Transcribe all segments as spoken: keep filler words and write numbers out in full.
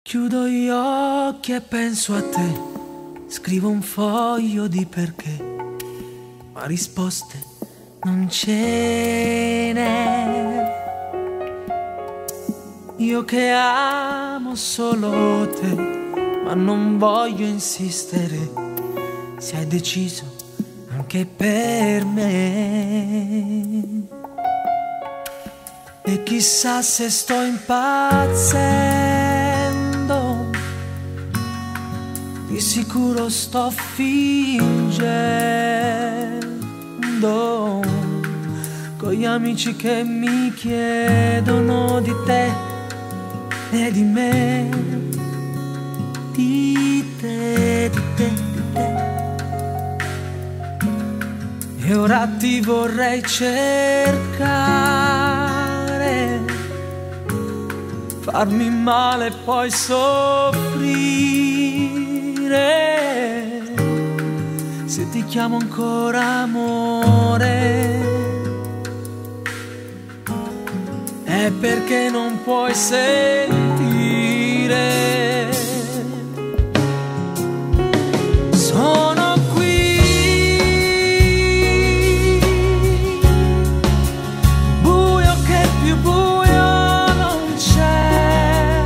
Chiudo gli occhi e penso a te, scrivo un foglio di perché, ma risposte non ce n'è. Io che amo solo te, ma non voglio insistere, se hai deciso anche per me. E chissà se sto impazzendo, di sicuro sto fingendo, con gli amici che mi chiedono di te e di me, di te, di te, di te. E ora ti vorrei cercare, farmi male e poi soffrire, se ti chiamo ancora amore, è perché non puoi sentire. Sono qui, buio che più buio non c'è,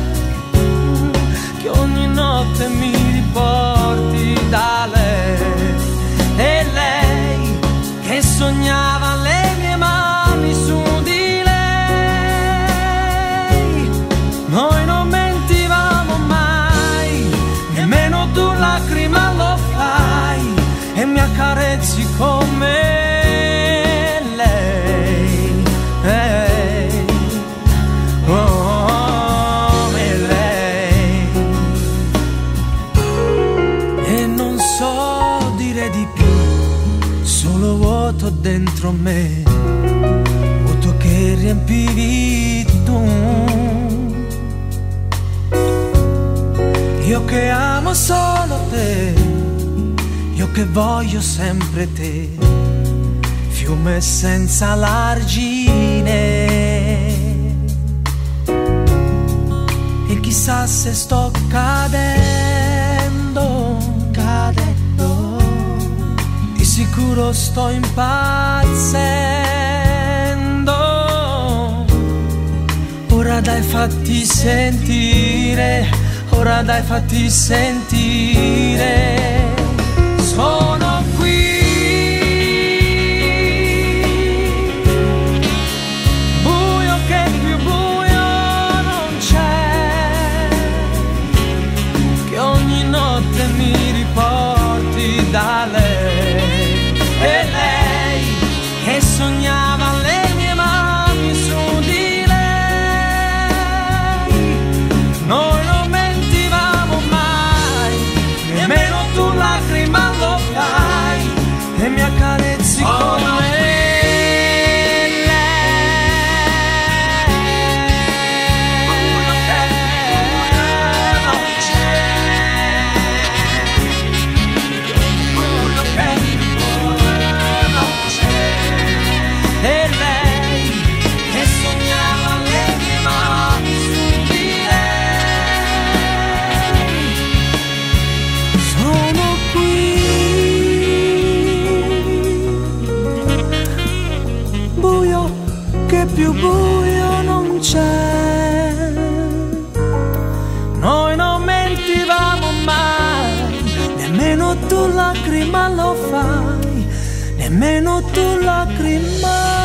che ogni notte mi riporti da lei, e lei che sognava le mie mani su di lei. Noi non mentivamo mai, nemmeno tu lacrima lo fai, e mi accarezzi come lei, hey. Come lei. E non so dire di più, solo vuoto dentro me, vuoto che riempivi tu. Io che amo solo te, io che voglio sempre te, fiume senza l'argine. E chissà se sto cadendo, cadendo, di sicuro sto impazzendo. Ora dai fatti sentire, ora dai fatti sentire. Sono qui, buio che più buio non c'è, che ogni notte mi riporti da lei, e lei che sognava le mie mani su di lei. Noi non mentivamo mai, nemmeno tu lacrima lo fai, e mi accarezzi come lei. Buio che non c'è, buio che non c'è, e lei che sognava le mie mani su di lei. Sono qui, buio che più buio non c'è. Noi non mentivamo mai, nemmeno tu lacrima lo fai, nemmeno tu lacrima.